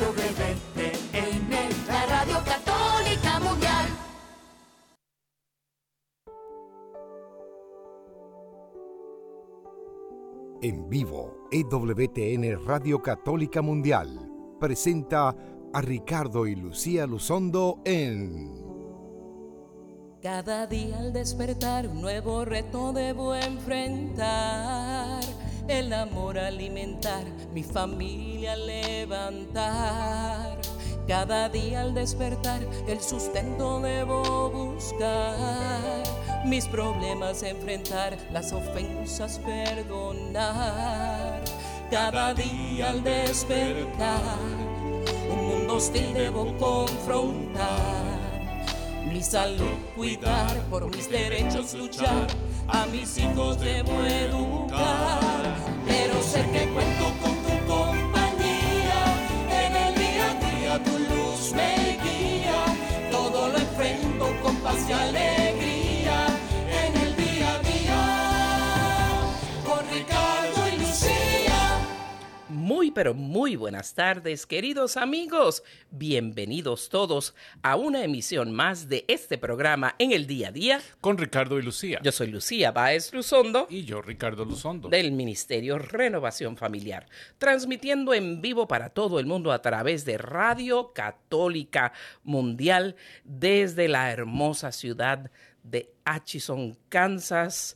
EWTN, la Radio Católica Mundial. En vivo, EWTN Radio Católica Mundial presenta a Ricardo y Lucía Luzondo en... Cada día al despertar un nuevo reto debo enfrentar. El amor alimentar, mi familia levantar. Cada día al despertar el sustento debo buscar. Mis problemas enfrentar, las ofensas perdonar. Cada día al despertar un mundo hostil debo confrontar. Mi salud cuidar, por mis derechos luchar, a mis hijos debo educar. Pero sé que cuento con tu compañía, en el día a día tu luz me guía. Todo lo enfrento con paz y alegría, en el día a día, con Ricardo y Lucía. Muy pero muy buenas tardes, queridos amigos. Bienvenidos todos a una emisión más de este programa En el Día a Día. Con Ricardo y Lucía. Yo soy Lucía Báez Luzondo. Y yo, Ricardo Luzondo. Del Ministerio Renovación Familiar. Transmitiendo en vivo para todo el mundo a través de Radio Católica Mundial desde la hermosa ciudad de Atchison, Kansas,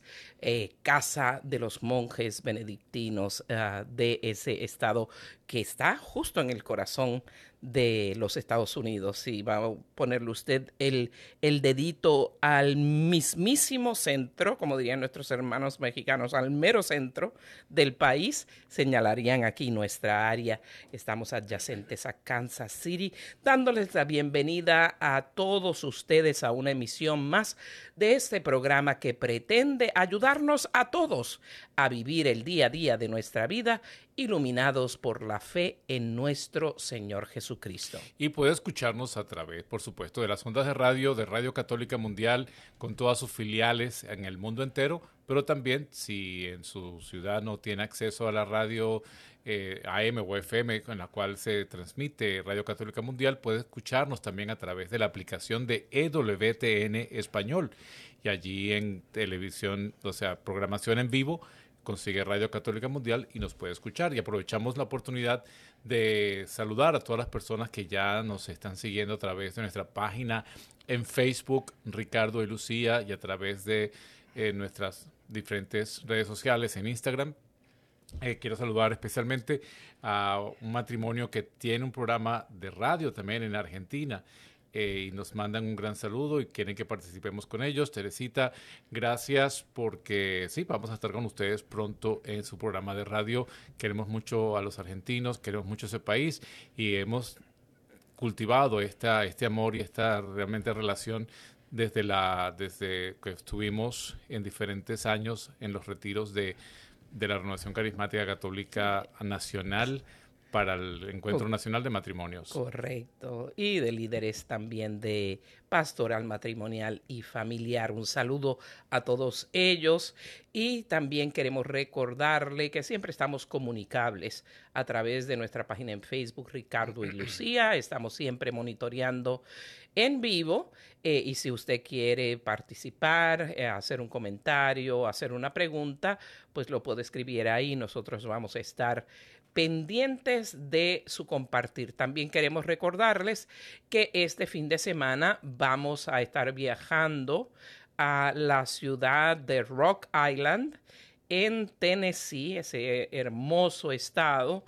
casa de los monjes benedictinos de ese estado que está justo en el corazón de los Estados Unidos. Y va a ponerle usted el dedito al mismísimo centro, como dirían nuestros hermanos mexicanos, al mero centro del país, señalarían aquí nuestra área. Estamos adyacentes a Kansas City, dándoles la bienvenida a todos ustedes a una emisión más de este programa que pretende ayudarnos a todos a vivir el día a día de nuestra vida iluminados por la fe en nuestro Señor Jesucristo. Y puede escucharnos a través, por supuesto, de las ondas de Radio Católica Mundial, con todas sus filiales en el mundo entero, pero también si en su ciudad no tiene acceso a la radio AM o FM con la cual se transmite Radio Católica Mundial, puede escucharnos también a través de la aplicación de EWTN Español. Y allí en televisión, o sea, programación en vivo, consigue Radio Católica Mundial y nos puede escuchar. Y aprovechamos la oportunidad de saludar a todas las personas que ya nos están siguiendo a través de nuestra página en Facebook, Ricardo y Lucía, y a través de nuestras diferentes redes sociales en Instagram. Quiero saludar especialmente a un matrimonio que tiene un programa de radio también en Argentina. Y nos mandan un gran saludo y quieren que participemos con ellos. Teresita, gracias porque sí, vamos a estar con ustedes pronto en su programa de radio. Queremos mucho a los argentinos, queremos mucho ese país y hemos cultivado este amor y esta realmente relación desde que estuvimos en diferentes años en los retiros de la Renovación Carismática Católica Nacional para el Encuentro Nacional de Matrimonios. Correcto. Y de líderes también de pastoral matrimonial y familiar. Un saludo a todos ellos. Y también queremos recordarle que siempre estamos comunicables a través de nuestra página en Facebook, Ricardo y Lucía. Estamos siempre monitoreando en vivo. Y si usted quiere participar, hacer un comentario, hacer una pregunta, pues lo puede escribir ahí. Nosotros vamos a estar pendientes de su compartir. También queremos recordarles que este fin de semana vamos a estar viajando a la ciudad de Rock Island en Tennessee, ese hermoso estado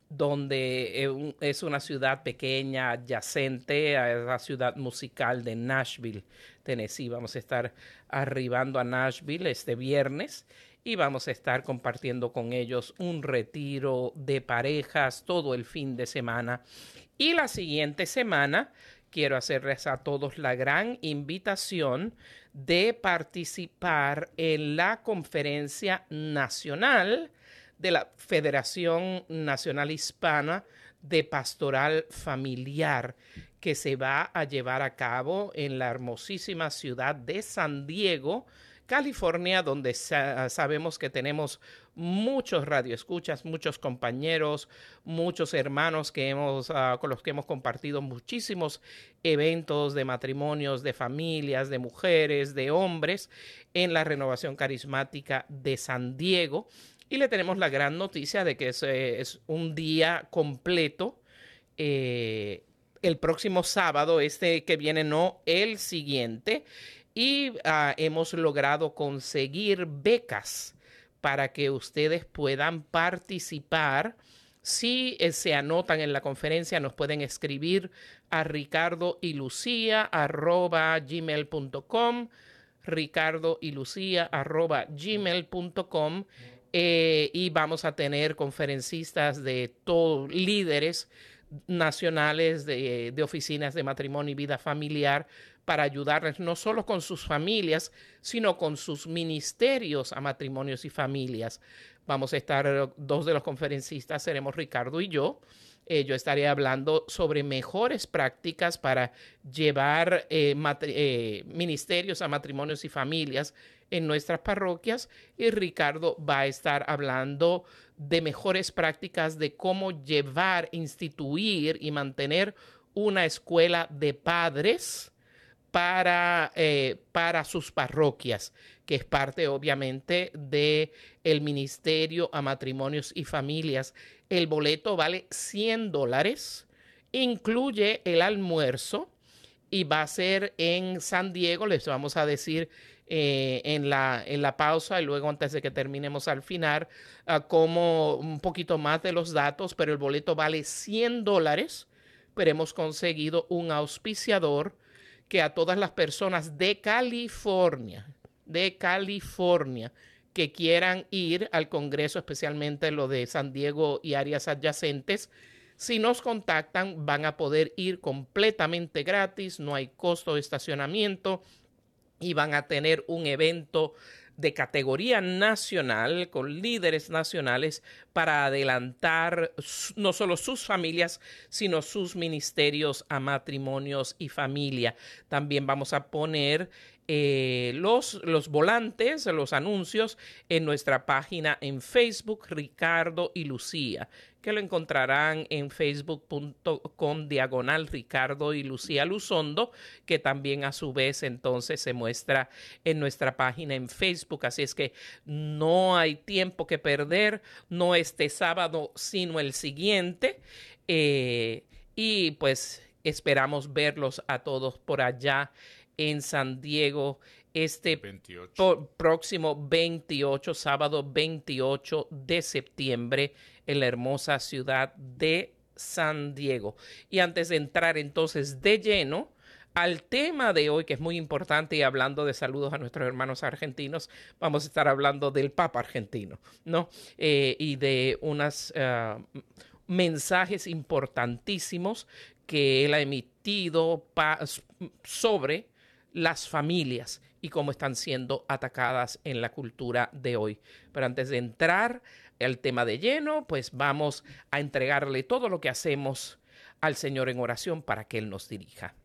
donde es una ciudad pequeña adyacente a la ciudad musical de Nashville, Tennessee. Vamos a estar arribando a Nashville este viernes y vamos a estar compartiendo con ellos un retiro de parejas todo el fin de semana. Y la siguiente semana quiero hacerles a todos la gran invitación de participar en la conferencia nacional de la Federación Nacional Hispana de Pastoral Familiar, que se va a llevar a cabo en la hermosísima ciudad de San Diego, California, donde sabemos que tenemos muchos radioescuchas, muchos compañeros, muchos hermanos que con los que hemos compartido muchísimos eventos de matrimonios, de familias, de mujeres, de hombres en la Renovación Carismática de San Diego. Y le tenemos la gran noticia de que es un día completo. El próximo sábado, que viene, no el siguiente, y hemos logrado conseguir becas para que ustedes puedan participar. Si se anotan en la conferencia, nos pueden escribir a ricardoylucia@gmail.com, ricardoylucia@gmail.com, y vamos a tener conferencistas de todos, líderes nacionales de oficinas de matrimonio y vida familiar, para ayudarles no solo con sus familias, sino con sus ministerios a matrimonios y familias. Vamos a estar, dos de los conferencistas seremos Ricardo y yo. Yo estaré hablando sobre mejores prácticas para llevar ministerios a matrimonios y familias en nuestras parroquias, y Ricardo va a estar hablando de mejores prácticas de cómo llevar, instituir y mantener una escuela de padres para sus parroquias, que es parte obviamente del Ministerio a Matrimonios y Familias. El boleto vale $100, incluye el almuerzo, y va a ser en San Diego. Les vamos a decir en la pausa, y luego antes de que terminemos al final, como un poquito más de los datos, pero el boleto vale $100. Pero hemos conseguido un auspiciador que a todas las personas de California, que quieran ir al Congreso, especialmente lo de San Diego y áreas adyacentes, si nos contactan, van a poder ir completamente gratis, no hay costo de estacionamiento, y van a tener un evento de categoría nacional con líderes nacionales para adelantar no solo sus familias, sino sus ministerios a matrimonios y familia. También vamos a poner los volantes, los anuncios en nuestra página en Facebook, Ricardo y Lucía, que lo encontrarán en facebook.com/Ricardo y Lucía Luzondo, que también a su vez entonces se muestra en nuestra página en Facebook. Así es que no hay tiempo que perder, no este sábado, sino el siguiente. Y pues esperamos verlos a todos por allá en San Diego este 28. Próximo 28, sábado 28 de septiembre, en la hermosa ciudad de San Diego. Y antes de entrar entonces de lleno al tema de hoy, que es muy importante, y hablando de saludos a nuestros hermanos argentinos, vamos a estar hablando del Papa argentino, ¿no? Y de unos mensajes importantísimos que él ha emitido sobre las familias y cómo están siendo atacadas en la cultura de hoy. Pero antes de entrar al tema de lleno, pues vamos a entregarle todo lo que hacemos al Señor en oración para que Él nos dirija.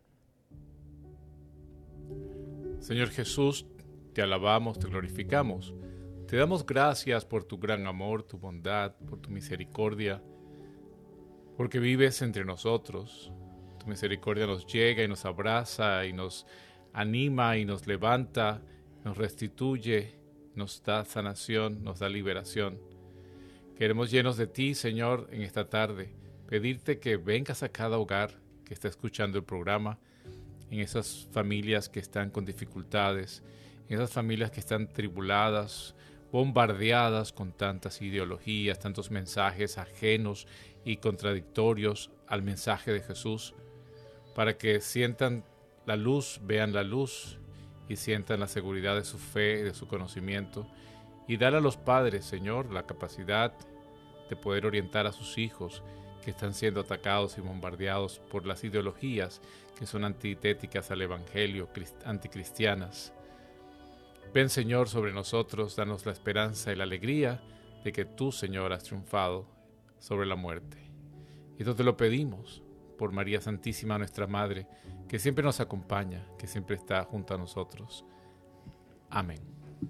Señor Jesús, te alabamos, te glorificamos. Te damos gracias por tu gran amor, tu bondad, por tu misericordia, porque vives entre nosotros. Tu misericordia nos llega y nos abraza y nos anima y nos levanta, nos restituye, nos da sanación, nos da liberación. Queremos, llenos de ti, Señor, en esta tarde, pedirte que vengas a cada hogar que está escuchando el programa, en esas familias que están con dificultades, en esas familias que están tribuladas, bombardeadas con tantas ideologías, tantos mensajes ajenos y contradictorios al mensaje de Jesús, para que sientan la luz, vean la luz y sientan la seguridad de su fe y de su conocimiento. Y dar a los padres, Señor, la capacidad de poder orientar a sus hijos que están siendo atacados y bombardeados por las ideologías que son antitéticas al Evangelio, anticristianas. Ven, Señor, sobre nosotros, danos la esperanza y la alegría de que tú, Señor, has triunfado sobre la muerte. Y esto te lo pedimos por María Santísima, nuestra Madre, que siempre nos acompaña, que siempre está junto a nosotros. Amén.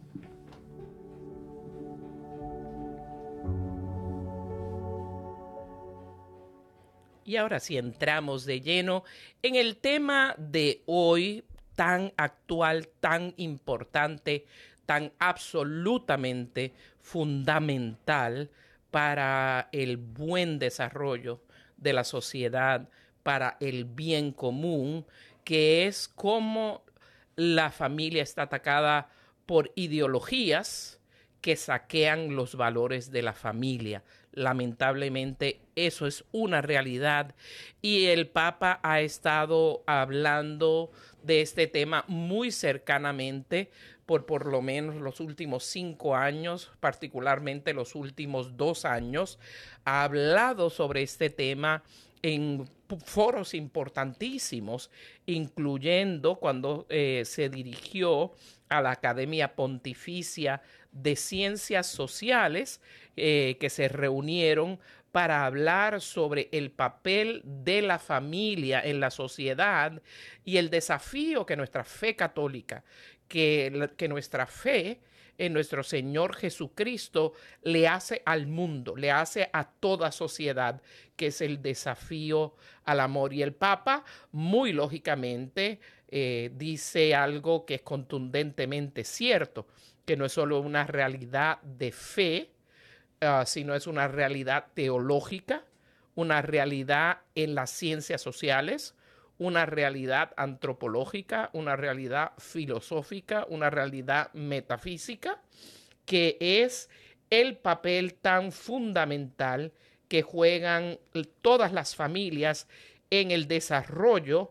Y ahora sí entramos de lleno en el tema de hoy, tan actual, tan importante, tan absolutamente fundamental para el buen desarrollo de la sociedad, para el bien común, que es cómo la familia está atacada por ideologías que saquean los valores de la familia. Lamentablemente, eso es una realidad y el Papa ha estado hablando de este tema muy cercanamente por lo menos los últimos 5 años, particularmente los últimos 2 años. Ha hablado sobre este tema en foros importantísimos, incluyendo cuando se dirigió a la Academia Pontificia de Ciencias Sociales, que se reunieron para hablar sobre el papel de la familia en la sociedad y el desafío que nuestra fe católica, que nuestra fe en nuestro Señor Jesucristo le hace al mundo, le hace a toda sociedad, que es el desafío al amor. Y el Papa, muy lógicamente, dice algo que es contundentemente cierto, que no es solo una realidad de fe, sino es una realidad teológica, una realidad en las ciencias sociales, una realidad antropológica, una realidad filosófica, una realidad metafísica, que es el papel tan fundamental que juegan todas las familias en el desarrollo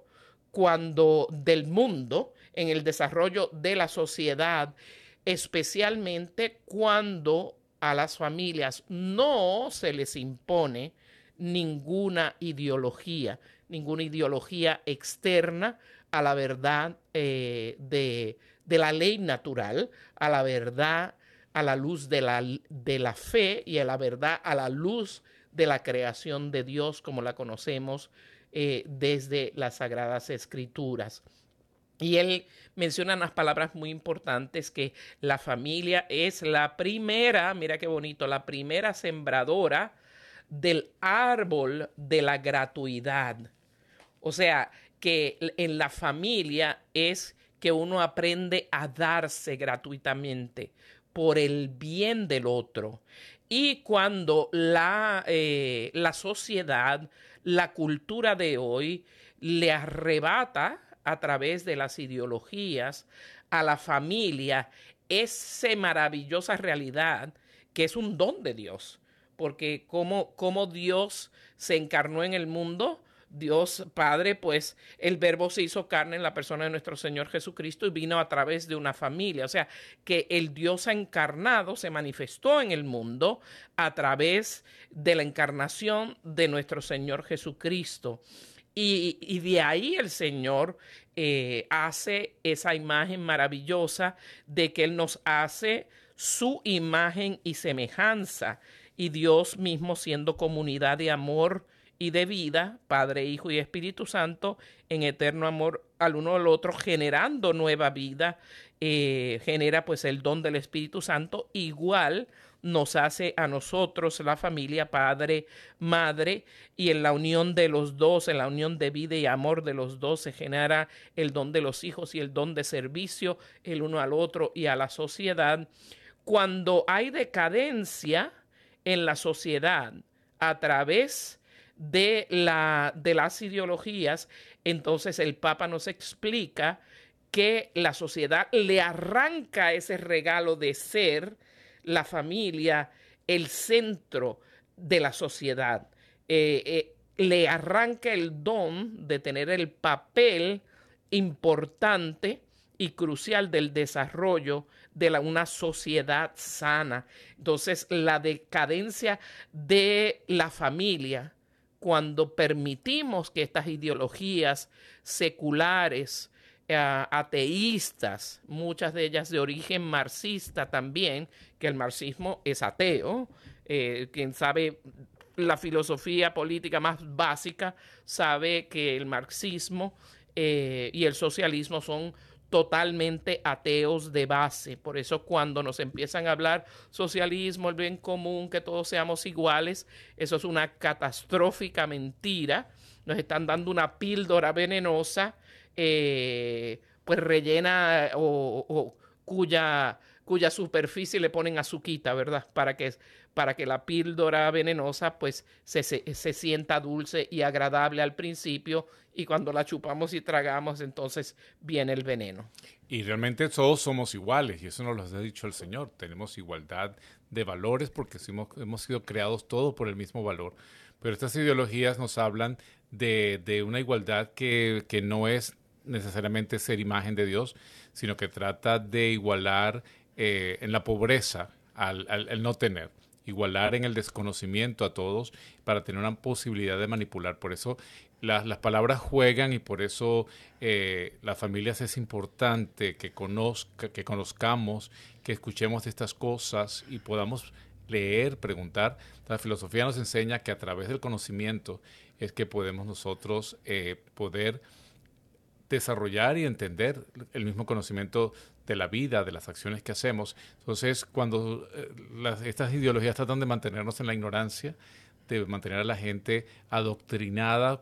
del mundo, en el desarrollo de la sociedad, especialmente cuando a las familias no se les impone ninguna ideología externa a la verdad de la ley natural, a la verdad a la luz de la fe y a la verdad a la luz de la creación de Dios como la conocemos desde las Sagradas Escrituras. Y él menciona unas palabras muy importantes, que la familia es la primera, mira qué bonito, la primera sembradora del árbol de la gratuidad. O sea, que en la familia es que uno aprende a darse gratuitamente por el bien del otro. Y cuando la sociedad, la cultura de hoy, le arrebata a través de las ideologías a la familia esa maravillosa realidad que es un don de Dios, porque como Dios se encarnó en el mundo, Dios Padre, pues el Verbo se hizo carne en la persona de nuestro Señor Jesucristo y vino a través de una familia. O sea, que el Dios encarnado se manifestó en el mundo a través de la encarnación de nuestro Señor Jesucristo. Y de ahí el Señor hace esa imagen maravillosa de que Él nos hace su imagen y semejanza. Y Dios mismo, siendo comunidad de amor y de vida, Padre, Hijo y Espíritu Santo, en eterno amor al uno al otro, generando nueva vida, genera pues el don del Espíritu Santo. Igual nos hace a nosotros, la familia, padre, madre, y en la unión de los dos, en la unión de vida y amor de los dos, se genera el don de los hijos y el don de servicio el uno al otro y a la sociedad. Cuando hay decadencia en la sociedad a través de las ideologías, entonces el Papa nos explica que la sociedad le arranca ese regalo de ser la familia el centro de la sociedad. Le arranca el don de tener el papel importante y crucial del desarrollo de una sociedad sana. Entonces, la decadencia de la familia, cuando permitimos que estas ideologías seculares, ateístas, muchas de ellas de origen marxista también, que el marxismo es ateo, quien sabe la filosofía política más básica sabe que el marxismo y el socialismo son totalmente ateos de base. Por eso cuando nos empiezan a hablar socialismo, el bien común, que todos seamos iguales, eso es una catastrófica mentira. Nos están dando una píldora venenosa, pues rellena o cuya superficie le ponen azuquita, ¿verdad? Para que la píldora venenosa pues se sienta dulce y agradable al principio, y cuando la chupamos y tragamos, entonces viene el veneno. Y realmente todos somos iguales, y eso nos lo ha dicho el Señor. Tenemos igualdad de valores porque hemos sido creados todos por el mismo valor. Pero estas ideologías nos hablan de una igualdad que no es necesariamente ser imagen de Dios, sino que trata de igualar en la pobreza al no tener, igualar en el desconocimiento a todos para tener una posibilidad de manipular. Por eso las palabras juegan, y por eso las familias es importante que conozcamos, que escuchemos estas cosas y podamos leer, preguntar. La filosofía nos enseña que a través del conocimiento es que podemos nosotros poder desarrollar y entender el mismo conocimiento de la vida, de las acciones que hacemos. Entonces, cuando estas ideologías tratan de mantenernos en la ignorancia, de mantener a la gente adoctrinada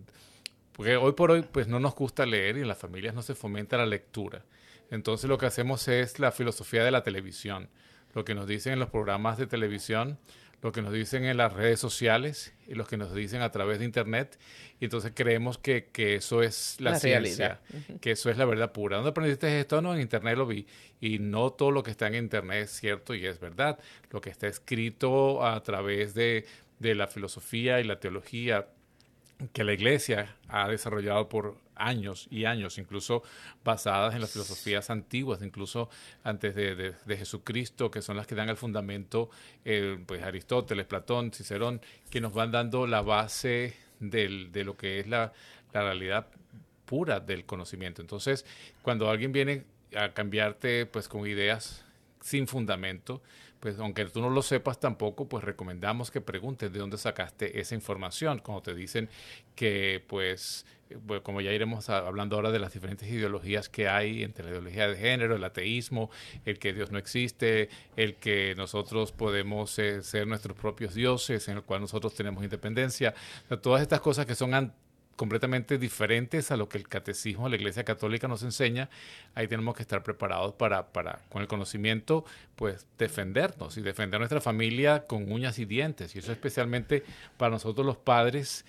porque hoy por hoy pues no nos gusta leer, y en las familias no se fomenta la lectura. Entonces lo que hacemos es la filosofía de la televisión, lo que nos dicen en los programas de televisión, lo que nos dicen en las redes sociales y lo que nos dicen a través de internet, y entonces creemos que eso es la ciencia, que eso es la verdad pura. ¿Dónde aprendiste esto? No, en internet lo vi. Y no todo lo que está en internet es cierto y es verdad. Lo que está escrito a través de la filosofía y la teología que la Iglesia ha desarrollado por años y años, incluso basadas en las filosofías antiguas, incluso antes de Jesucristo, que son las que dan el fundamento, pues Aristóteles, Platón, Cicerón, que nos van dando la base de lo que es la realidad pura del conocimiento. Entonces, cuando alguien viene a cambiarte pues con ideas sin fundamento, pues aunque tú no lo sepas tampoco, pues recomendamos que preguntes de dónde sacaste esa información. Cuando te dicen que, pues, como ya iremos hablando ahora de las diferentes ideologías que hay, entre la ideología de género, el ateísmo, el que Dios no existe, el que nosotros podemos ser nuestros propios dioses, en el cual nosotros tenemos independencia, o sea, todas estas cosas que son completamente diferentes a lo que el catecismo de la Iglesia Católica nos enseña. Ahí tenemos que estar preparados para con el conocimiento, pues defendernos y defender a nuestra familia con uñas y dientes. Y eso especialmente para nosotros los padres.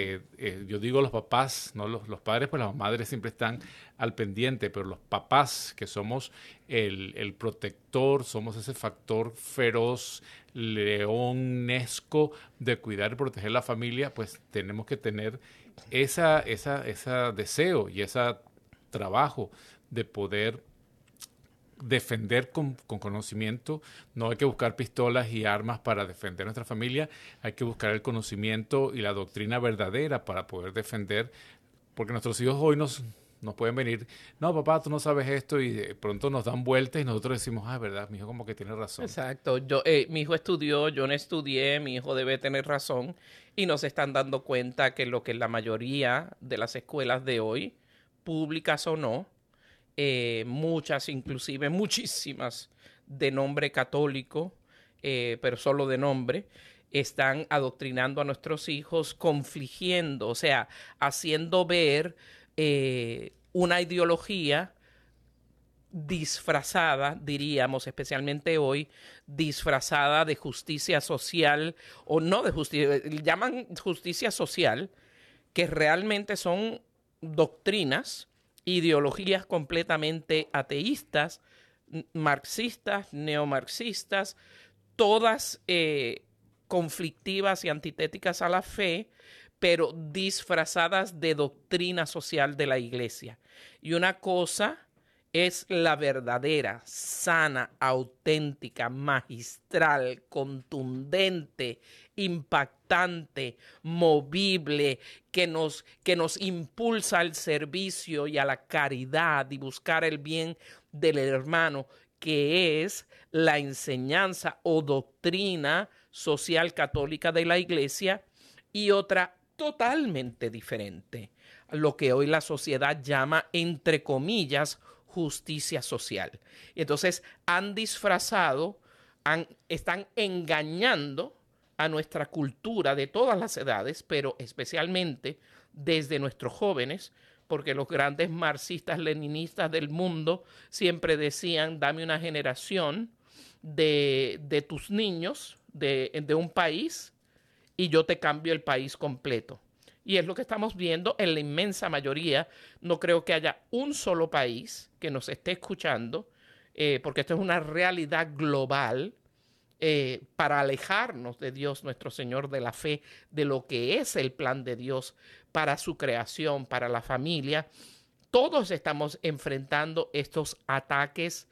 Yo digo los papás, no los padres, pues las madres siempre están al pendiente, pero los papás, que somos el protector, somos ese factor feroz, leonesco de cuidar y proteger la familia, pues tenemos que tener ese deseo y ese trabajo de poder defender con conocimiento. No hay que buscar pistolas y armas para defender nuestra familia, hay que buscar el conocimiento y la doctrina verdadera para poder defender, porque nuestros hijos hoy nos pueden venir, no papá, tú no sabes esto, y de pronto nos dan vueltas y nosotros decimos, verdad, mi hijo como que tiene razón. Exacto, mi hijo estudió, yo no estudié, mi hijo debe tener razón, y nos están dando cuenta que lo que la mayoría de las escuelas de hoy, públicas o no, muchas, inclusive muchísimas de nombre católico, pero solo de nombre, están adoctrinando a nuestros hijos, confligiendo, o sea, haciendo ver una ideología disfrazada, diríamos, especialmente hoy, disfrazada de justicia social, o no de justicia, llaman justicia social, que realmente son doctrinas, ideologías completamente ateístas, marxistas, neomarxistas, todas conflictivas y antitéticas a la fe, pero disfrazadas de doctrina social de la Iglesia. Y una cosa es la verdadera, sana, auténtica, magistral, contundente, impactante, movible, que nos impulsa al servicio y a la caridad y buscar el bien del hermano, que es la enseñanza o doctrina social católica de la Iglesia, y otra totalmente diferente, lo que hoy la sociedad llama, entre comillas, justicia social. Y entonces han disfrazado, están engañando a nuestra cultura de todas las edades, pero especialmente desde nuestros jóvenes, porque los grandes marxistas leninistas del mundo siempre decían, dame una generación de tus niños de un país y yo te cambio el país completo. Y es lo que estamos viendo en la inmensa mayoría. No creo que haya un solo país que nos esté escuchando, porque esto es una realidad global, para alejarnos de Dios nuestro Señor, de la fe, de lo que es el plan de Dios para su creación, para la familia. Todos estamos enfrentando estos ataques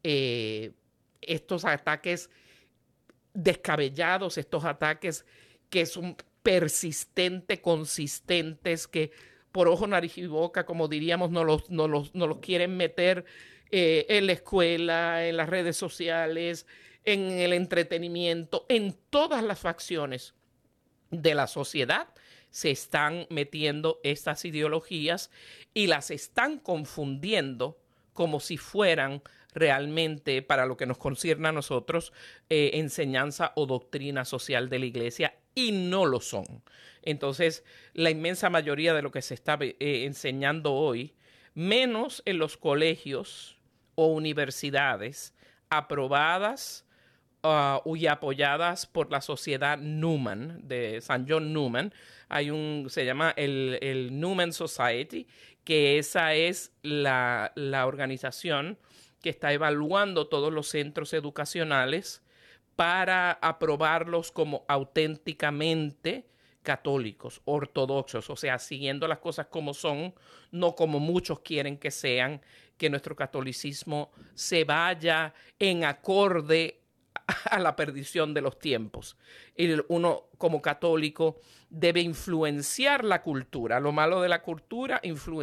descabellados, estos ataques que son persistentes, consistentes, que por ojo, nariz y boca, como diríamos, no los quieren meter en la escuela, en las redes sociales, en el entretenimiento, en todas las facciones de la sociedad se están metiendo estas ideologías y las están confundiendo como si fueran realmente, para lo que nos concierne a nosotros, enseñanza o doctrina social de la iglesia, y no lo son. Entonces, la inmensa mayoría de lo que se está enseñando hoy, menos en los colegios o universidades aprobadas y apoyadas por la Sociedad Newman, de San John Newman. Se llama el Newman Society, que esa es la organización que está evaluando todos los centros educacionales para aprobarlos como auténticamente católicos, ortodoxos, o sea, siguiendo las cosas como son, no como muchos quieren que sean, que nuestro catolicismo se vaya en acorde a la perdición de los tiempos. Y uno como católico debe influenciar la cultura. Lo malo de la cultura,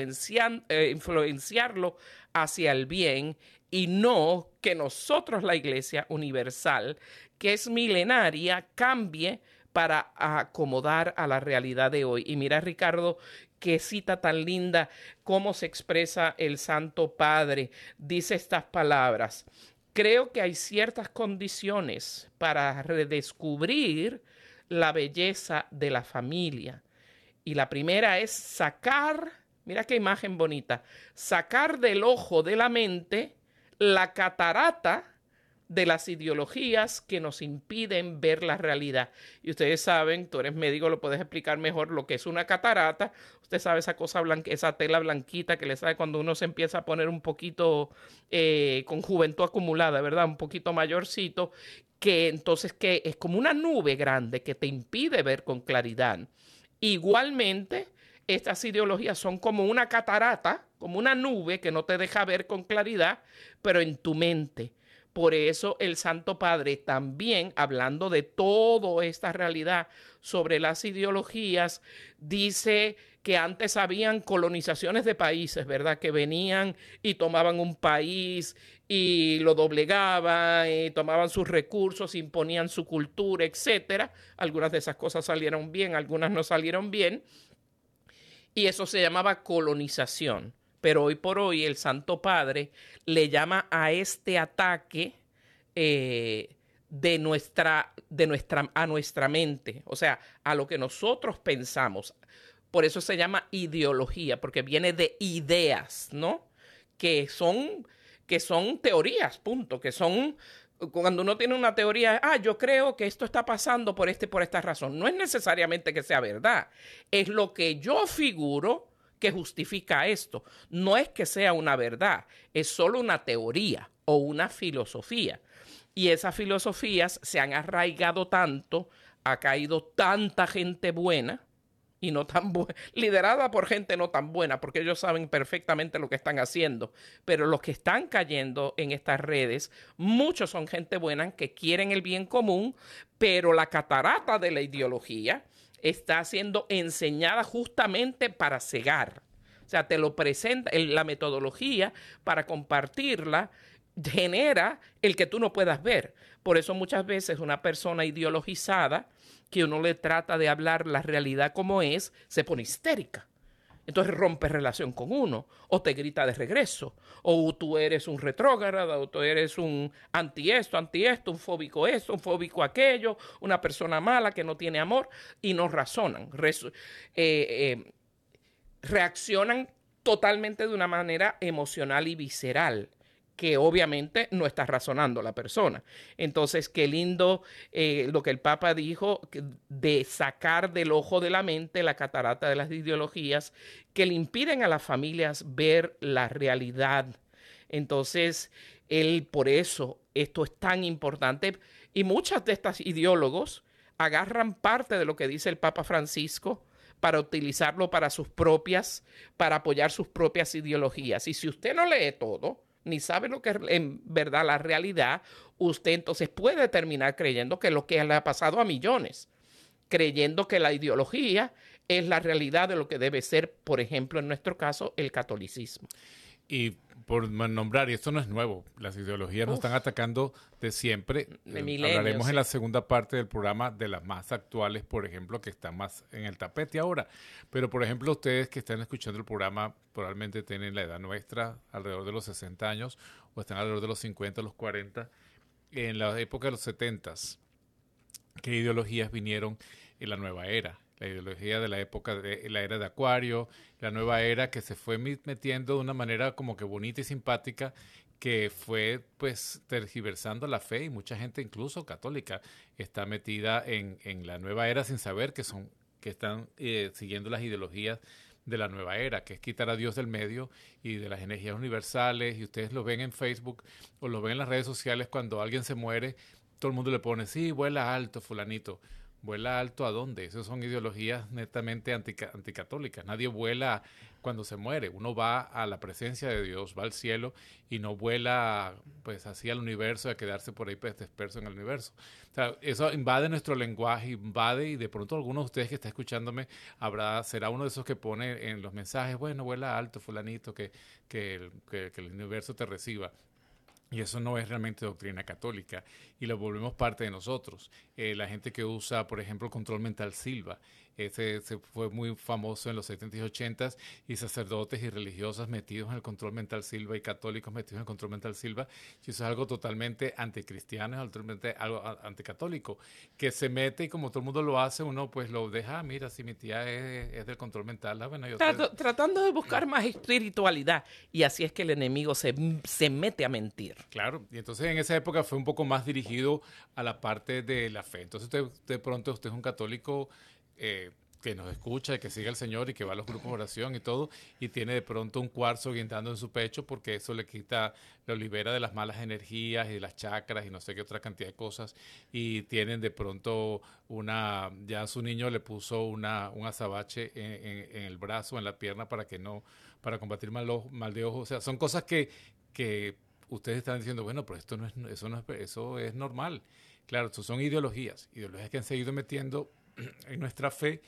influenciarlo hacia el bien, y no que nosotros, la Iglesia Universal, que es milenaria, cambie para acomodar a la realidad de hoy. Y mira, Ricardo, qué cita tan linda, cómo se expresa el Santo Padre. Dice estas palabras: creo que hay ciertas condiciones para redescubrir la belleza de la familia. Y la primera es sacar, mira qué imagen bonita, sacar del ojo de la mente la catarata de las ideologías que nos impiden ver la realidad. Y ustedes saben, tú eres médico, lo puedes explicar mejor lo que es una catarata. Usted sabe esa cosa blanca, esa tela blanquita que le sale cuando uno se empieza a poner un poquito con juventud acumulada, ¿verdad? Un poquito mayorcito, que entonces que es como una nube grande que te impide ver con claridad. Igualmente, estas ideologías son como una catarata, como una nube que no te deja ver con claridad, pero en tu mente. Por eso el Santo Padre también, hablando de toda esta realidad sobre las ideologías, dice que antes habían colonizaciones de países, ¿verdad? Que venían y tomaban un país y lo doblegaban y tomaban sus recursos, imponían su cultura, etcétera. Algunas de esas cosas salieron bien, algunas no salieron bien. Y eso se llamaba colonización. Pero hoy por hoy el Santo Padre le llama a este ataque a nuestra mente, o sea, a lo que nosotros pensamos. Por eso se llama ideología, porque viene de ideas, ¿no? Que son teorías, punto, que son... Cuando uno tiene una teoría, yo creo que esto está pasando por esta razón. No es necesariamente que sea verdad. Es lo que yo figuro que justifica esto. No es que sea una verdad, es solo una teoría o una filosofía. Y esas filosofías se han arraigado tanto, ha caído tanta gente buena y no tan buena, liderada por gente no tan buena, porque ellos saben perfectamente lo que están haciendo. Pero los que están cayendo en estas redes, muchos son gente buena que quieren el bien común, pero la catarata de la ideología está siendo enseñada justamente para cegar. O sea, te lo presenta, la metodología para compartirla genera el que tú no puedas ver. Por eso muchas veces una persona ideologizada, que uno le trata de hablar la realidad como es, se pone histérica. Entonces rompes relación con uno, o te grita de regreso, o tú eres un retrógrado, o tú eres un anti esto, un fóbico esto, un fóbico aquello, una persona mala que no tiene amor, y no razonan. Reaccionan totalmente de una manera emocional y visceral, que obviamente no está razonando la persona. Entonces, qué lindo lo que el Papa dijo, de sacar del ojo de la mente la catarata de las ideologías que le impiden a las familias ver la realidad. Entonces, por eso esto es tan importante. Y muchos de estos ideólogos agarran parte de lo que dice el Papa Francisco para utilizarlo para apoyar sus propias ideologías. Y si usted no lee todo, ni sabe lo que es en verdad la realidad, usted entonces puede terminar creyendo que lo que le ha pasado a millones, creyendo que la ideología es la realidad de lo que debe ser, por ejemplo, en nuestro caso, el catolicismo. Y por nombrar, y esto no es nuevo, las ideologías nos están atacando de siempre. De milenios, hablaremos en la segunda parte del programa de las más actuales, por ejemplo, que están más en el tapete ahora. Pero, por ejemplo, ustedes que están escuchando el programa probablemente tienen la edad nuestra, alrededor de los 60 años, o están alrededor de los 50, los 40. En la época de los 70s, ¿qué ideologías vinieron en la nueva era? La ideología de la época de la era de Acuario, la nueva era que se fue metiendo de una manera como que bonita y simpática, que fue pues tergiversando la fe, y mucha gente incluso católica está metida en la nueva era sin saber que están siguiendo las ideologías de la nueva era, que es quitar a Dios del medio y de las energías universales. Y ustedes lo ven en Facebook o lo ven en las redes sociales, cuando alguien se muere, todo el mundo le pone, sí, vuela alto fulanito. ¿Vuela alto a dónde? Esas son ideologías netamente anticatólicas. Nadie vuela cuando se muere. Uno va a la presencia de Dios, va al cielo, y no vuela pues así al universo, a quedarse por ahí pues, disperso en el universo. O sea, eso invade nuestro lenguaje, y de pronto alguno de ustedes que está escuchándome será uno de esos que pone en los mensajes, bueno, vuela alto fulanito, que el universo te reciba. Y eso no es realmente doctrina católica, y lo volvemos parte de nosotros. La gente que usa, por ejemplo, el control mental Silva, se fue muy famoso en los 70s y 80s, y sacerdotes y religiosas metidos en el control mental Silva y católicos metidos en el control mental Silva. Y eso es algo totalmente anticristiano, totalmente algo anticatólico, que se mete, y como todo el mundo lo hace, uno pues lo deja, mira, si mi tía es del control mental, bueno, tratando de buscar más espiritualidad, y así es que el enemigo se mete a mentir. Claro, y entonces en esa época fue un poco más dirigido a la parte de la fe. Entonces de pronto usted es un católico que nos escucha y que sigue al Señor y que va a los grupos de oración y todo, y tiene de pronto un cuarzo guindando en su pecho, porque eso lo libera de las malas energías y de las chakras y no sé qué otra cantidad de cosas, y tienen de pronto ya su niño le puso un azabache en el brazo, en la pierna, para combatir mal de ojo. O sea, son cosas que ustedes están diciendo, bueno, pero eso es normal. Claro, eso son ideologías que han seguido metiendo en nuestra fe,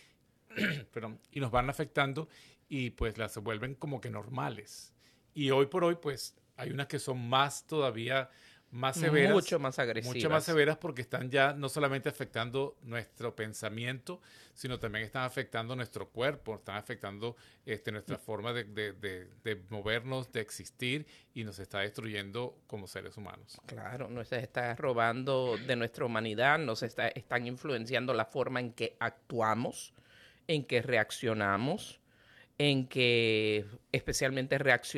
y nos van afectando, y pues las vuelven como que normales. Y hoy por hoy, pues, hay unas que son todavía más severas. Mucho más agresivas. Mucho más severas, porque están ya no solamente afectando nuestro pensamiento, sino también están afectando nuestro cuerpo, están afectando nuestra forma de movernos, de existir, y nos está destruyendo como seres humanos. Claro, nos está robando de nuestra humanidad, están influenciando la forma en que actuamos, en que reaccionamos, en que especialmente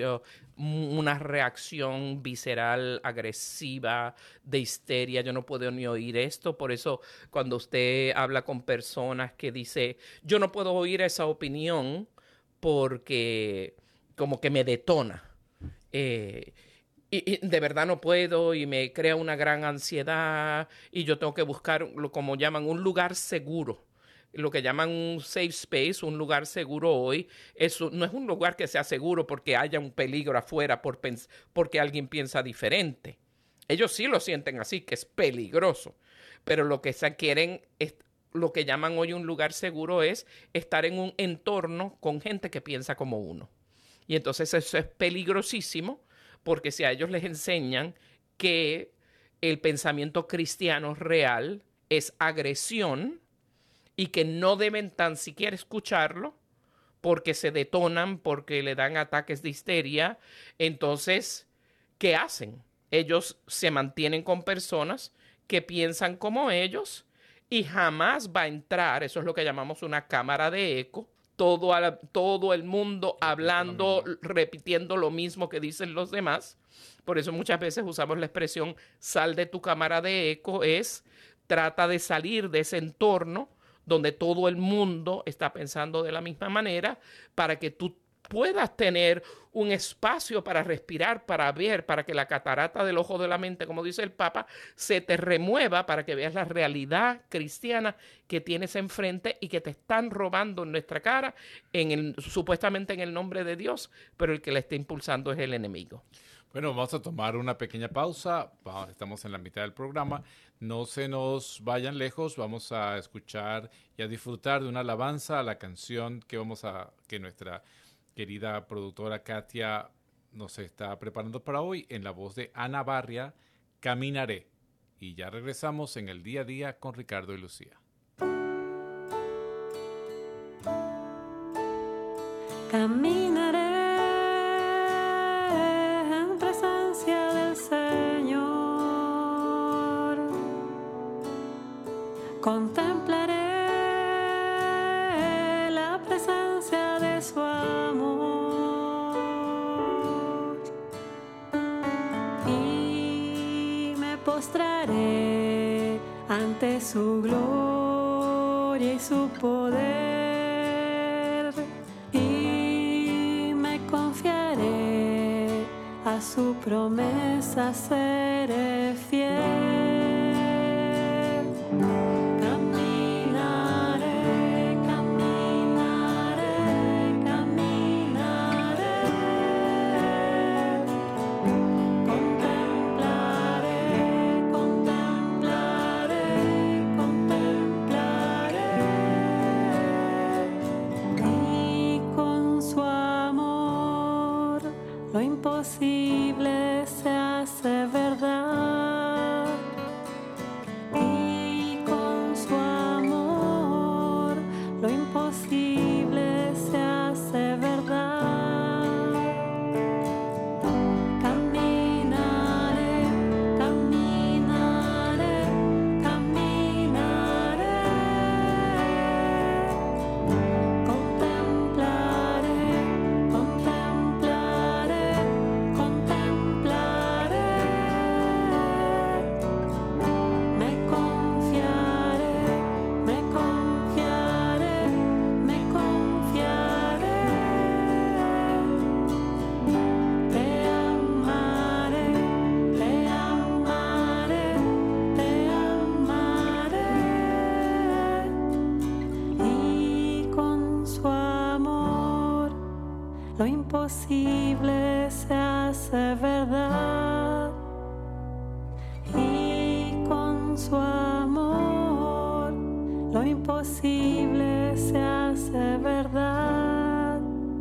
una reacción visceral, agresiva, de histeria. Yo no puedo ni oír esto. Por eso cuando usted habla con personas que dice, yo no puedo oír esa opinión porque como que me detona. Y de verdad no puedo, y me crea una gran ansiedad, y yo tengo que buscar, como llaman, un lugar seguro. Lo que llaman un safe space, un lugar seguro hoy, eso no es un lugar que sea seguro porque haya un peligro afuera porque alguien piensa diferente. Ellos sí lo sienten así, que es peligroso. Pero lo que quieren, lo que llaman hoy un lugar seguro, es estar en un entorno con gente que piensa como uno. Y entonces eso es peligrosísimo, porque si a ellos les enseñan que el pensamiento cristiano real es agresión, y que no deben tan siquiera escucharlo, porque se detonan, porque le dan ataques de histeria. Entonces, ¿qué hacen? Ellos se mantienen con personas que piensan como ellos y jamás va a entrar, eso es lo que llamamos una cámara de eco, todo el mundo hablando, repitiendo lo mismo que dicen los demás. Por eso muchas veces usamos la expresión sal de tu cámara de eco, trata de salir de ese entorno donde todo el mundo está pensando de la misma manera para que tú puedas tener un espacio para respirar, para ver, para que la catarata del ojo de la mente, como dice el Papa, se te remueva para que veas la realidad cristiana que tienes enfrente y que te están robando en nuestra cara, supuestamente en el nombre de Dios, pero el que la está impulsando es el enemigo. Bueno, vamos a tomar una pequeña pausa. Estamos en la mitad del programa. No se nos vayan lejos. Vamos a escuchar y a disfrutar de una alabanza a la canción que nuestra querida productora Katia nos está preparando para hoy en la voz de Ana Barria, Caminaré. Y ya regresamos en el día a día con Ricardo y Lucía. Caminaré en presencia del Señor, contemplaré la presencia de su amor y me postraré ante su gloria y su poder. A su promesa seré fiel. Caminaré, caminaré, caminaré. Contemplaré, contemplaré, contemplaré. Y con su amor lo imposible se hace verdad, y con su amor lo imposible se hace verdad. Caminaré, caminaré, caminaré. Contemplaré, contemplaré, contemplaré. Me confiaré, me confiaré, me confiaré. Te amaré, te amaré, te amaré. Y con su amor lo imposible se hace verdad. Y con su amor lo imposible se hace verdad.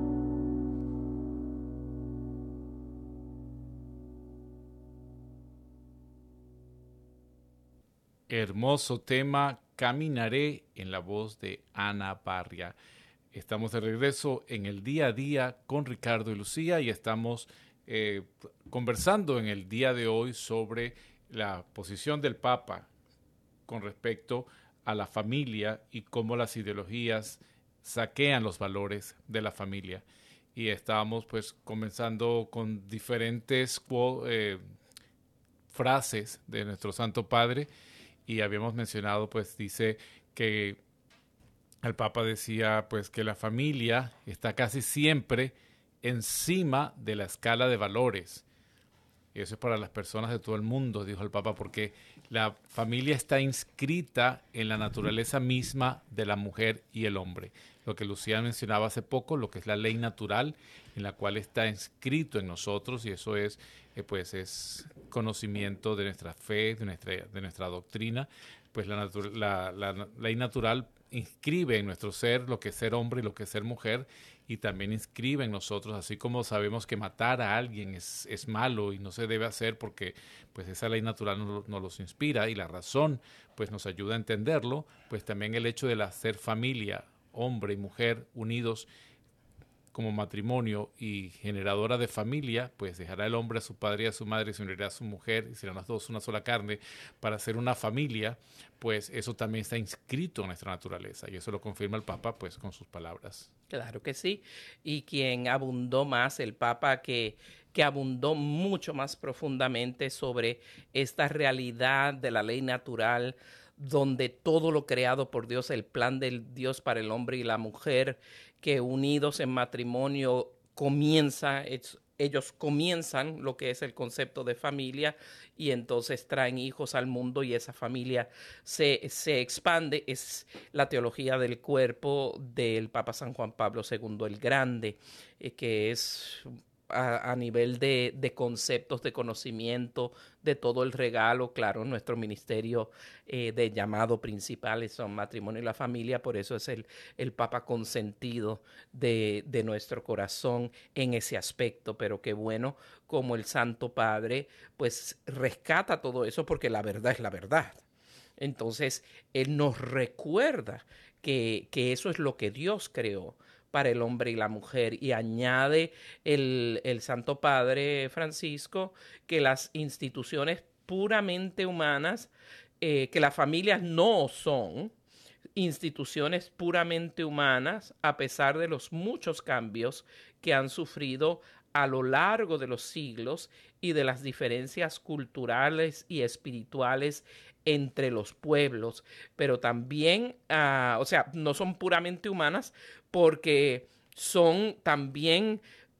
Hermoso tema, Caminaré, en la voz de Ana Barria. Estamos de regreso en el día a día con Ricardo y Lucía y estamos conversando en el día de hoy sobre la posición del Papa con respecto a la familia y cómo las ideologías saquean los valores de la familia. Y estábamos pues comenzando con diferentes frases de nuestro Santo Padre y habíamos mencionado, pues dice que el Papa decía pues que la familia está casi siempre encima de la escala de valores. Y eso es para las personas de todo el mundo, dijo el Papa, porque la familia está inscrita en la naturaleza misma de la mujer y el hombre. Lo que Lucía mencionaba hace poco, lo que es la ley natural, en la cual está inscrito en nosotros, y eso es, pues es conocimiento de nuestra fe, de nuestra doctrina. Pues la ley natural inscribe en nuestro ser lo que es ser hombre y lo que es ser mujer, y también inscribe en nosotros, así como sabemos que matar a alguien es malo y no se debe hacer porque pues esa ley natural nos los inspira y la razón pues nos ayuda a entenderlo, pues también el hecho de ser familia, hombre y mujer unidos, como matrimonio y generadora de familia, pues dejará el hombre a su padre y a su madre, se unirá a su mujer y serán las dos una sola carne para hacer una familia, pues eso también está inscrito en nuestra naturaleza y eso lo confirma el Papa pues con sus palabras. Claro que sí. Y quien abundó más, el Papa que abundó mucho más profundamente sobre esta realidad de la ley natural, donde todo lo creado por Dios, el plan de Dios para el hombre y la mujer, que unidos en matrimonio ellos comienzan lo que es el concepto de familia y entonces traen hijos al mundo y esa familia se expande. Es la teología del cuerpo del Papa San Juan Pablo II el Grande, que es a nivel de conceptos, de conocimiento, de todo el regalo. Claro, nuestro ministerio de llamado principal son matrimonio y la familia, por eso es el Papa consentido de nuestro corazón en ese aspecto, pero qué bueno como el Santo Padre pues rescata todo eso, porque la verdad es la verdad. Entonces, Él nos recuerda que eso es lo que Dios creó para el hombre y la mujer, y añade el Santo Padre Francisco que las instituciones puramente humanas, que las familias no son instituciones puramente humanas, a pesar de los muchos cambios que han sufrido a lo largo de los siglos y de las diferencias culturales y espirituales entre los pueblos, pero también, no son puramente humanas porque son también,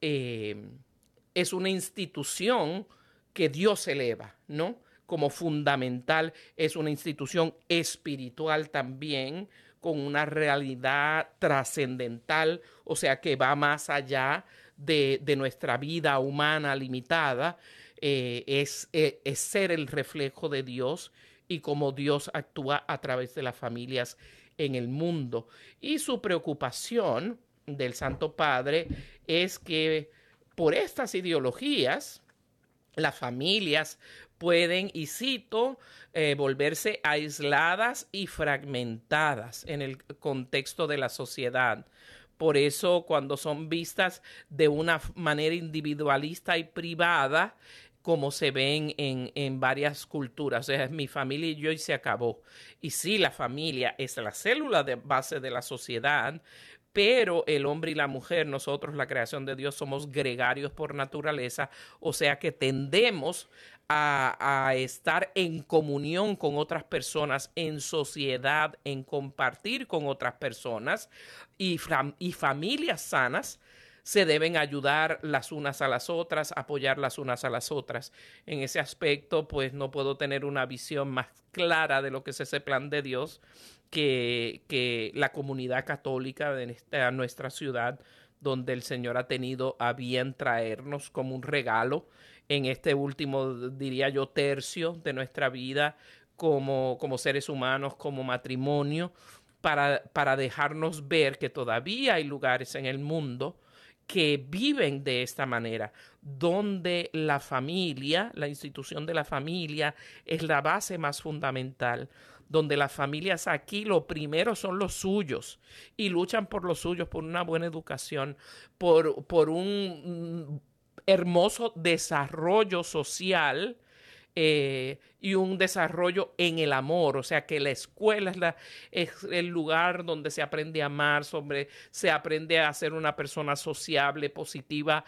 es una institución que Dios eleva, ¿no? Como fundamental, es una institución espiritual también, con una realidad trascendental, o sea, que va más allá de nuestra vida humana limitada, es ser el reflejo de Dios y cómo Dios actúa a través de las familias en el mundo. Y su preocupación del Santo Padre es que por estas ideologías las familias pueden, y cito, volverse aisladas y fragmentadas en el contexto de la sociedad. Por eso, cuando son vistas de una manera individualista y privada, como se ven en varias culturas, o sea, es mi familia y yo y se acabó. Y sí, la familia es la célula de base de la sociedad, pero el hombre y la mujer, nosotros, la creación de Dios, somos gregarios por naturaleza, o sea que tendemos a estar en comunión con otras personas, en sociedad, en compartir con otras personas, y familias sanas se deben ayudar las unas a las otras, apoyar las unas a las otras. En ese aspecto, pues no puedo tener una visión más clara de lo que es ese plan de Dios que la comunidad católica de nuestra ciudad, donde el Señor ha tenido a bien traernos como un regalo en este último, diría yo, tercio de nuestra vida como seres humanos, como matrimonio, para dejarnos ver que todavía hay lugares en el mundo que viven de esta manera, donde la familia, la institución de la familia es la base más fundamental, donde las familias aquí lo primero son los suyos y luchan por los suyos, por una buena educación, por un hermoso desarrollo social, y un desarrollo en el amor, o sea que la escuela es el lugar donde se aprende a amar, se aprende a ser una persona sociable, positiva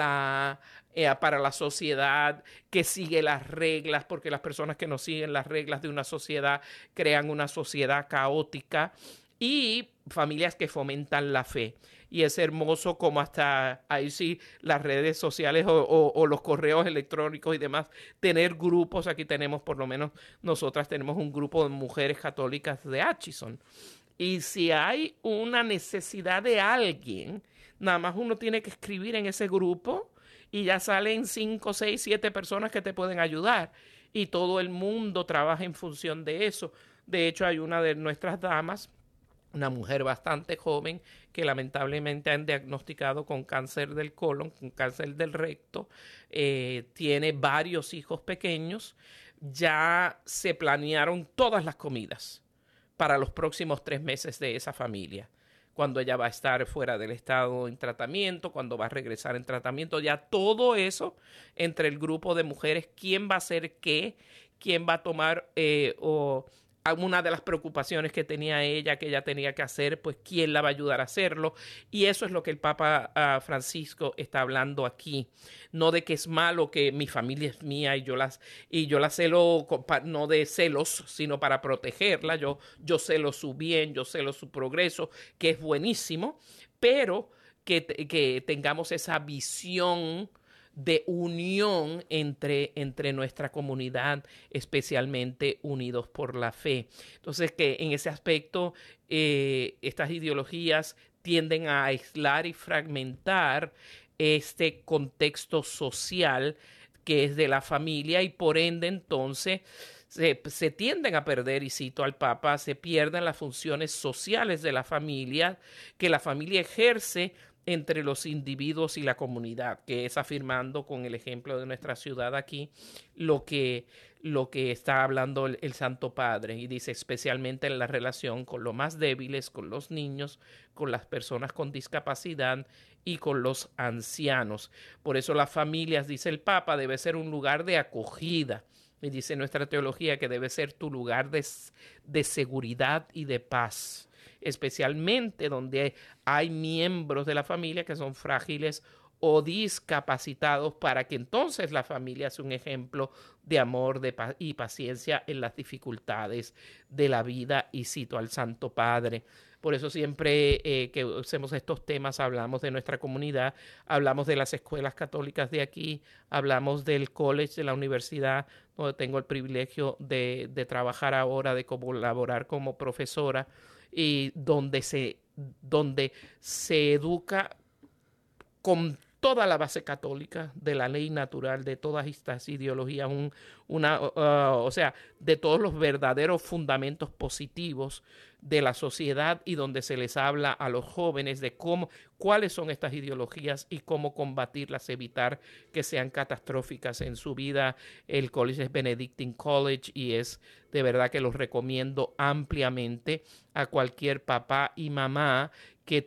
para la sociedad, que sigue las reglas, porque las personas que no siguen las reglas de una sociedad crean una sociedad caótica, y familias que fomentan la fe. Y es hermoso como hasta ahí sí las redes sociales o los correos electrónicos y demás, tener grupos. Aquí tenemos, por lo menos nosotras tenemos un grupo de mujeres católicas de Atchison. Y si hay una necesidad de alguien, nada más uno tiene que escribir en ese grupo y ya salen 5, 6, 7 personas que te pueden ayudar. Y todo el mundo trabaja en función de eso. De hecho, hay una de nuestras damas, una mujer bastante joven, que lamentablemente han diagnosticado con cáncer del colon, con cáncer del recto, tiene varios hijos pequeños. Ya se planearon todas las comidas para los próximos 3 meses de esa familia. cuando ella va a estar fuera del estado en tratamiento, cuando va a regresar en tratamiento, ya todo eso entre el grupo de mujeres, quién va a hacer qué, quién va a tomar alguna de las preocupaciones que tenía ella, que ella tenía que hacer, pues quién la va a ayudar a hacerlo. Y eso es lo que el Papa Francisco está hablando aquí. No de que es malo que mi familia es mía y yo la celo, no de celos, sino para protegerla. Yo celo su bien, yo celo su progreso, que es buenísimo, pero que tengamos esa visión de unión entre nuestra comunidad, especialmente unidos por la fe. Entonces, que en ese aspecto estas ideologías tienden a aislar y fragmentar este contexto social que es de la familia, y por ende entonces se tienden a perder, y cito al Papa, se pierden las funciones sociales de la familia, que la familia ejerce entre los individuos y la comunidad, que es afirmando con el ejemplo de nuestra ciudad aquí lo que está hablando el Santo Padre, y dice especialmente en la relación con los más débiles, con los niños, con las personas con discapacidad y con los ancianos. Por eso las familias, dice el Papa, debe ser un lugar de acogida. Y dice nuestra teología que debe ser tu lugar de seguridad y de paz, especialmente donde hay miembros de la familia que son frágiles o discapacitados, para que entonces la familia sea un ejemplo de amor y paciencia en las dificultades de la vida. Y cito al Santo Padre. Por eso siempre que hacemos estos temas hablamos de nuestra comunidad, hablamos de las escuelas católicas de aquí, hablamos del college, de la universidad, donde tengo el privilegio de trabajar ahora, de colaborar como profesora, y donde se educa con toda la base católica de la ley natural, de todas estas ideologías, o sea, de todos los verdaderos fundamentos positivos de la sociedad, y donde se les habla a los jóvenes de cuáles son estas ideologías y cómo combatirlas, evitar que sean catastróficas en su vida. El college es Benedictine College, y es de verdad que los recomiendo ampliamente a cualquier papá y mamá que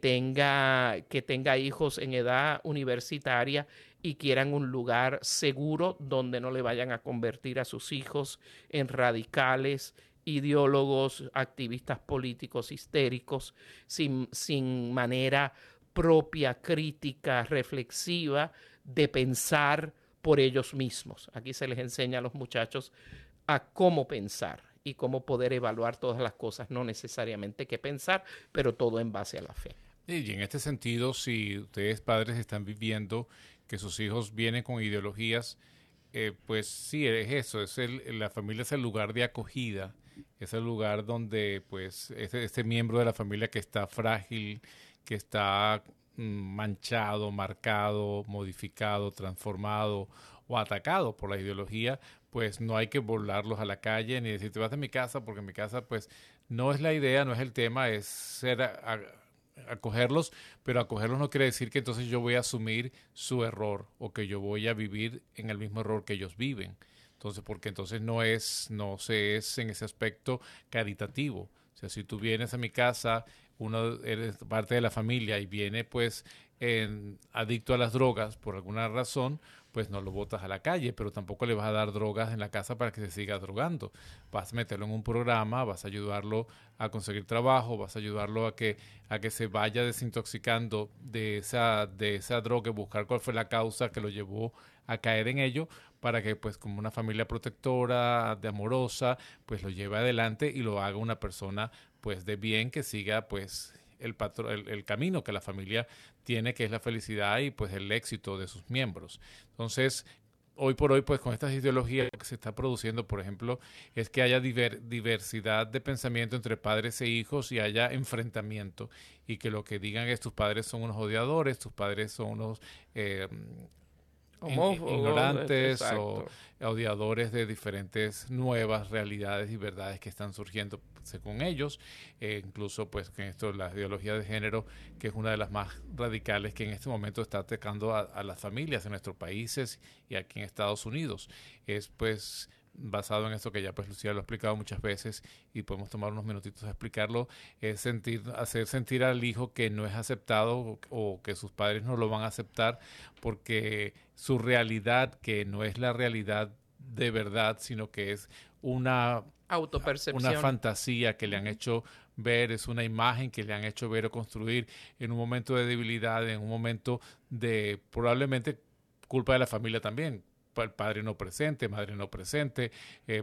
tenga hijos en edad universitaria y quieran un lugar seguro donde no le vayan a convertir a sus hijos en radicales, ideólogos, activistas políticos histéricos, sin manera propia, crítica, reflexiva de pensar por ellos mismos. Aquí se les enseña a los muchachos a cómo pensar y cómo poder evaluar todas las cosas, no necesariamente qué pensar, pero todo en base a la fe. Y en este sentido, si ustedes padres están viviendo que sus hijos vienen con ideologías, pues sí, es eso, la familia es el lugar de acogida, es el lugar donde pues este miembro de la familia que está frágil, que está manchado, marcado, modificado, transformado o atacado por la ideología, pues no hay que volarlos a la calle ni decir te vas de mi casa, porque en mi casa pues no es la idea, no es el tema, es ser acogerlos, pero acogerlos no quiere decir que entonces yo voy a asumir su error o que yo voy a vivir en el mismo error que ellos viven. Entonces, porque entonces no se es en ese aspecto caritativo. O sea, si tú vienes a mi casa, eres parte de la familia y viene pues adicto a las drogas por alguna razón, pues no lo botas a la calle, pero tampoco le vas a dar drogas en la casa para que se siga drogando. Vas a meterlo en un programa, vas a ayudarlo a conseguir trabajo, vas a ayudarlo a que se vaya desintoxicando de esa droga, buscar cuál fue la causa que lo llevó a caer en ello, para que pues como una familia protectora, de amorosa, pues lo lleve adelante y lo haga una persona pues de bien, que siga pues el camino que la familia tiene, que es la felicidad y pues el éxito de sus miembros. Entonces, hoy por hoy, pues con estas ideologías que se está produciendo, por ejemplo, es que haya diversidad de pensamiento entre padres e hijos, y haya enfrentamiento, y que lo que digan es tus padres son unos odiadores, tus padres son unos ignorantes o odiadores de diferentes nuevas realidades y verdades que están surgiendo según ellos, incluso pues que esto, la ideología de género, que es una de las más radicales que en este momento está atacando a las familias en nuestros países y aquí en Estados Unidos, es pues basado en eso que ya pues Lucía lo ha explicado muchas veces y podemos tomar unos minutitos a explicarlo, es hacer sentir al hijo que no es aceptado o que sus padres no lo van a aceptar porque su realidad, que no es la realidad de verdad, sino que es una autopercepción, una fantasía que le han hecho ver, es una imagen que le han hecho ver o construir en un momento de debilidad, en un momento de probablemente culpa de la familia también, el padre no presente, madre no presente,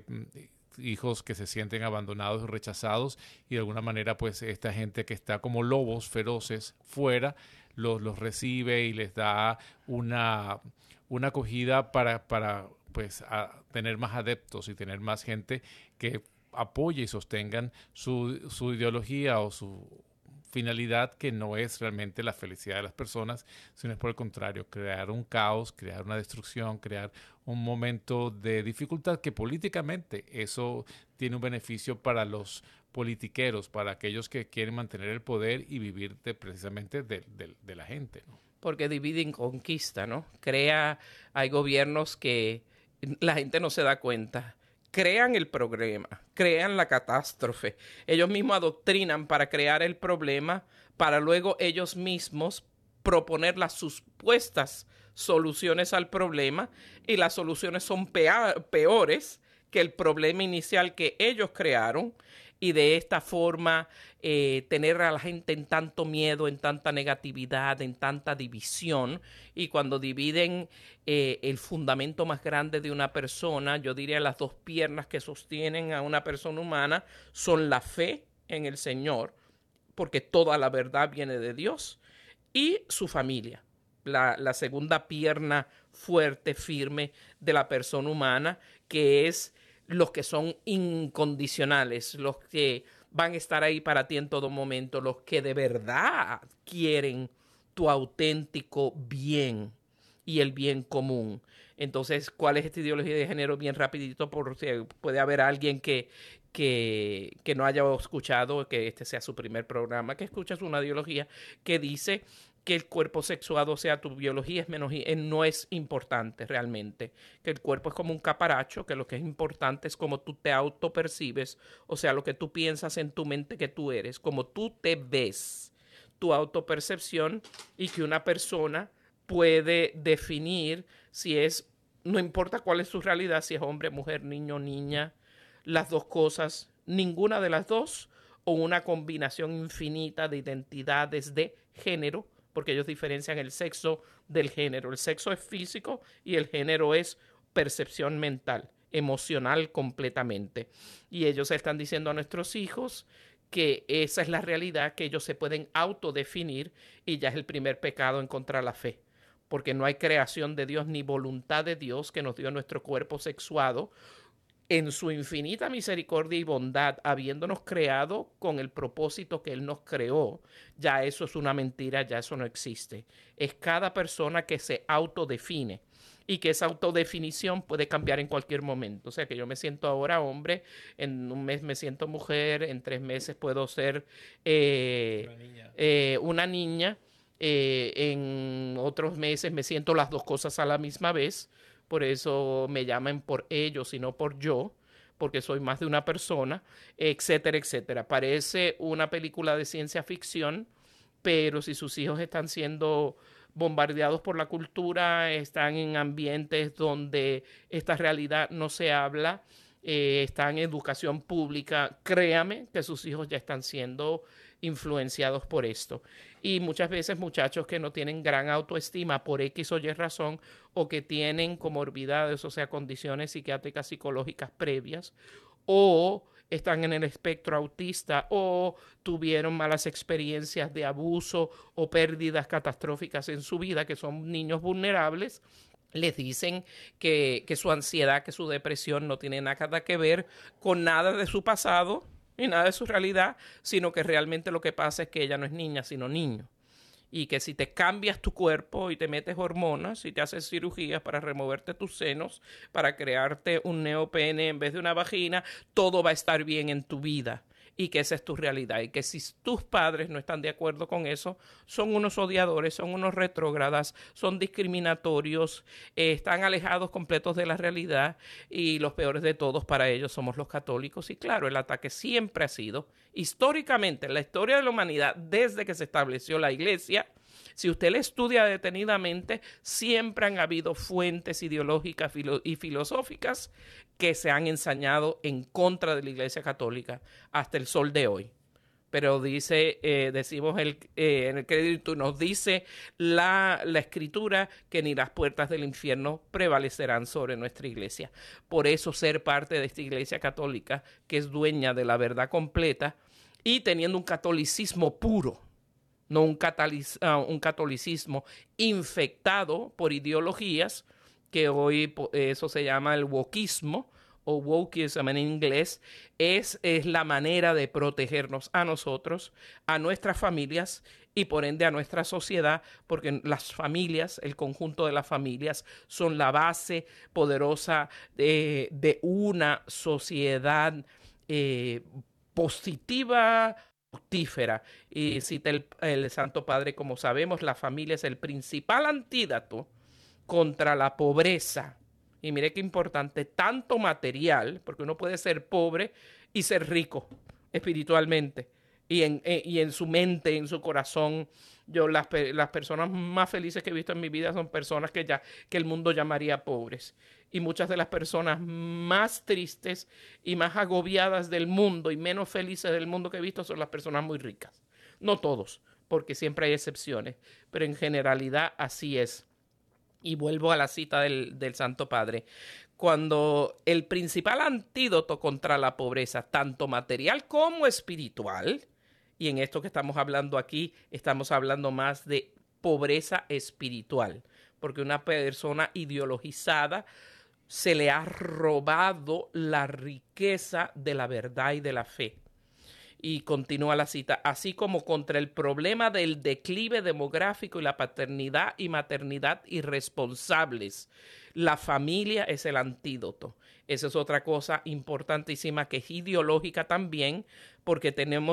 hijos que se sienten abandonados y rechazados, y de alguna manera pues esta gente que está como lobos feroces fuera los recibe y les da una acogida para pues a tener más adeptos y tener más gente que apoye y sostengan su ideología o su finalidad, que no es realmente la felicidad de las personas, sino es por el contrario, crear un caos, crear una destrucción, crear un momento de dificultad, que políticamente eso tiene un beneficio para los politiqueros, para aquellos que quieren mantener el poder y vivir precisamente de la gente, ¿no? Porque divide y conquista, ¿no? Hay gobiernos que la gente no se da cuenta. Crean el problema, crean la catástrofe. Ellos mismos adoctrinan para crear el problema, para luego ellos mismos proponer las supuestas soluciones al problema, y las soluciones son peores que el problema inicial que ellos crearon, y de esta forma tener a la gente en tanto miedo, en tanta negatividad, en tanta división. Y cuando dividen el fundamento más grande de una persona, yo diría las dos piernas que sostienen a una persona humana son la fe en el Señor, porque toda la verdad viene de Dios, y su familia, la segunda pierna fuerte, firme de la persona humana, que es los que son incondicionales, los que van a estar ahí para ti en todo momento, los que de verdad quieren tu auténtico bien y el bien común. Entonces, ¿cuál es esta ideología de género? Bien rapidito, por si puede haber alguien que no haya escuchado, que este sea su primer programa, que escuchas una ideología que dice que el cuerpo sexuado, o sea, tu biología no es importante realmente, que el cuerpo es como un caparacho, que lo que es importante es cómo tú te autopercibes, o sea, lo que tú piensas en tu mente que tú eres, cómo tú te ves, tu autopercepción, y que una persona puede definir si es, no importa cuál es su realidad, si es hombre, mujer, niño, niña, las dos cosas, ninguna de las dos, o una combinación infinita de identidades de género, porque ellos diferencian el sexo del género. El sexo es físico y el género es percepción mental, emocional completamente. Y ellos están diciendo a nuestros hijos que esa es la realidad, que ellos se pueden autodefinir, y ya es el primer pecado en contra de la fe, porque no hay creación de Dios ni voluntad de Dios que nos dio nuestro cuerpo sexuado en su infinita misericordia y bondad, habiéndonos creado con el propósito que Él nos creó. Ya eso es una mentira, ya eso no existe. Es cada persona que se autodefine, y que esa autodefinición puede cambiar en cualquier momento. O sea, que yo me siento ahora hombre, en un mes me siento mujer, en 3 meses puedo ser una niña, en otros meses me siento las dos cosas a la misma vez. Por eso me llaman por ellos y no por yo, porque soy más de una persona, etcétera, etcétera. Parece una película de ciencia ficción, pero si sus hijos están siendo bombardeados por la cultura, están en ambientes donde esta realidad no se habla, están en educación pública, créame que sus hijos ya están siendo influenciados por esto. Y muchas veces muchachos que no tienen gran autoestima por X o Y razón, o que tienen comorbidades, o sea, condiciones psiquiátricas, psicológicas previas, o están en el espectro autista, o tuvieron malas experiencias de abuso o pérdidas catastróficas en su vida, que son niños vulnerables, les dicen que su ansiedad, que su depresión no tiene nada que ver con nada de su pasado ni nada de su realidad, sino que realmente lo que pasa es que ella no es niña, sino niño. Y que si te cambias tu cuerpo y te metes hormonas y te haces cirugías para removerte tus senos, para crearte un neopene en vez de una vagina, todo va a estar bien en tu vida. y que esa es tu realidad y que si tus padres no están de acuerdo con eso, son unos odiadores, son unos retrógradas, son discriminatorios, están alejados completos de la realidad y los peores de todos para ellos somos los católicos. Y claro, el ataque siempre ha sido, históricamente, en la historia de la humanidad, desde que se estableció la Iglesia, si usted la estudia detenidamente, siempre han habido fuentes ideológicas y filosóficas que se han ensañado en contra de la Iglesia Católica hasta el sol de hoy. Pero dice, decimos en el crédito, nos dice la Escritura que ni las puertas del infierno prevalecerán sobre nuestra iglesia. Por eso ser parte de esta Iglesia Católica, que es dueña de la verdad completa y teniendo un catolicismo puro, no un catolicismo infectado por ideologías, que hoy eso se llama el wokismo o wokeism en inglés, es la manera de protegernos a nosotros, a nuestras familias y por ende a nuestra sociedad, porque las familias, el conjunto de las familias, son la base poderosa de una sociedad positiva, fructífera. Y cita el Santo Padre, como sabemos, la familia es el principal antídoto contra la pobreza. Y mire qué importante, tanto material, porque uno puede ser pobre y ser rico espiritualmente. Y en su mente, en su corazón, yo las personas más felices que he visto en mi vida son personas que el mundo llamaría pobres. Y muchas de las personas más tristes y más agobiadas del mundo y menos felices del mundo que he visto son las personas muy ricas. No todos, porque siempre hay excepciones, pero en generalidad así es. Y vuelvo a la cita del Santo Padre. Cuando el principal antídoto contra la pobreza, tanto material como espiritual, y en esto que estamos hablando aquí, estamos hablando más de pobreza espiritual, porque una persona ideologizada se le ha robado la riqueza de la verdad y de la fe. Y continúa la cita, así como contra el problema del declive demográfico y la paternidad y maternidad irresponsables. La familia es el antídoto. Esa es otra cosa importantísima que es ideológica también, porque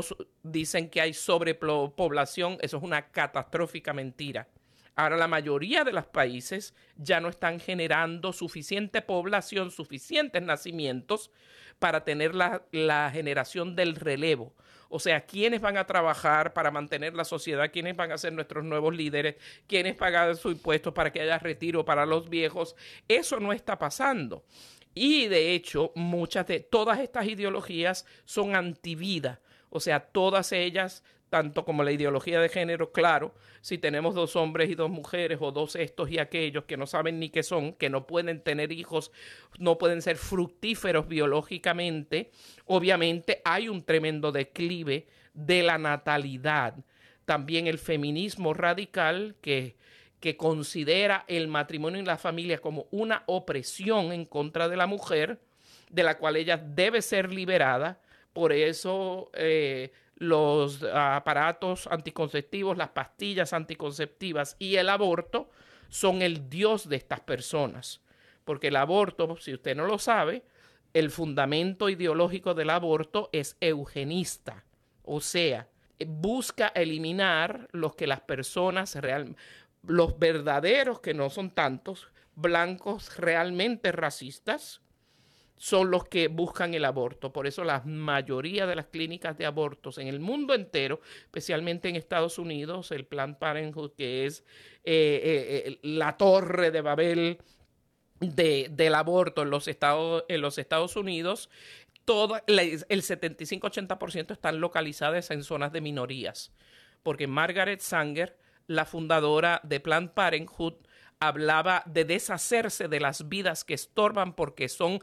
dicen que hay sobrepoblación, eso es una catastrófica mentira. Ahora la mayoría de los países ya no están generando suficiente población, suficientes nacimientos para tener la generación del relevo. O sea, ¿quiénes van a trabajar para mantener la sociedad? ¿Quiénes van a ser nuestros nuevos líderes? ¿Quiénes pagan sus impuestos para que haya retiro para los viejos? Eso no está pasando. Y de hecho, muchas de todas estas ideologías son antivida. O sea, todas ellas, tanto como la ideología de género, claro, si tenemos 2 hombres y 2 mujeres o 2 estos y aquellos que no saben ni qué son, que no pueden tener hijos, no pueden ser fructíferos biológicamente, obviamente hay un tremendo declive de la natalidad. También el feminismo radical que considera el matrimonio y la familia como una opresión en contra de la mujer, de la cual ella debe ser liberada. Por eso los aparatos anticonceptivos, las pastillas anticonceptivas y el aborto son el dios de estas personas. Porque el aborto, si usted no lo sabe, el fundamento ideológico del aborto es eugenista. O sea, busca eliminar los que las personas los verdaderos, que no son tantos, blancos realmente racistas, son los que buscan el aborto. Por eso la mayoría de las clínicas de abortos en el mundo entero, especialmente en Estados Unidos, el Planned Parenthood, que es la torre de Babel del aborto en los Estados Unidos, el 75-80% están localizadas en zonas de minorías. Porque Margaret Sanger, la fundadora de Planned Parenthood, hablaba de deshacerse de las vidas que estorban porque son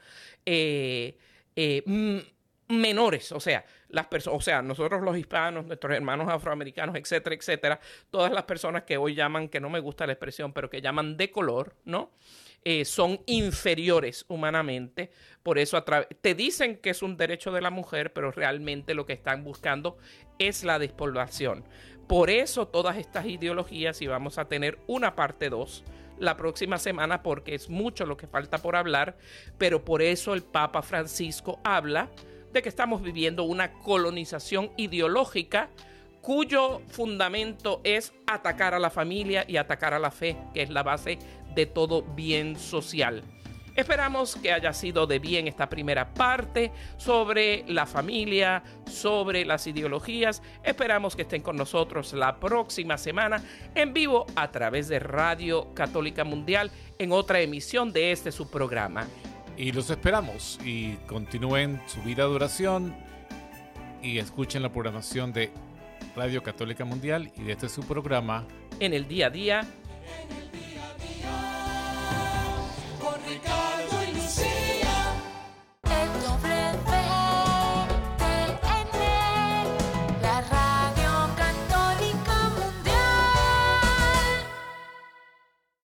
menores, o sea, nosotros los hispanos, nuestros hermanos afroamericanos, etcétera, etcétera, todas las personas que hoy llaman, que no me gusta la expresión, pero que llaman de color, ¿no? Son inferiores humanamente. Por eso te dicen que es un derecho de la mujer, pero realmente lo que están buscando es la despoblación. Por eso todas estas ideologías, y vamos a tener una parte 2 la próxima semana, porque es mucho lo que falta por hablar, pero por eso el Papa Francisco habla de que estamos viviendo una colonización ideológica cuyo fundamento es atacar a la familia y atacar a la fe, que es la base de todo bien social. Esperamos que haya sido de bien esta primera parte sobre la familia, sobre las ideologías. Esperamos que estén con nosotros la próxima semana en vivo a través de Radio Católica Mundial en otra emisión de su programa. Y los esperamos y continúen su vida de oración y escuchen la programación de Radio Católica Mundial y de su programa En el día a día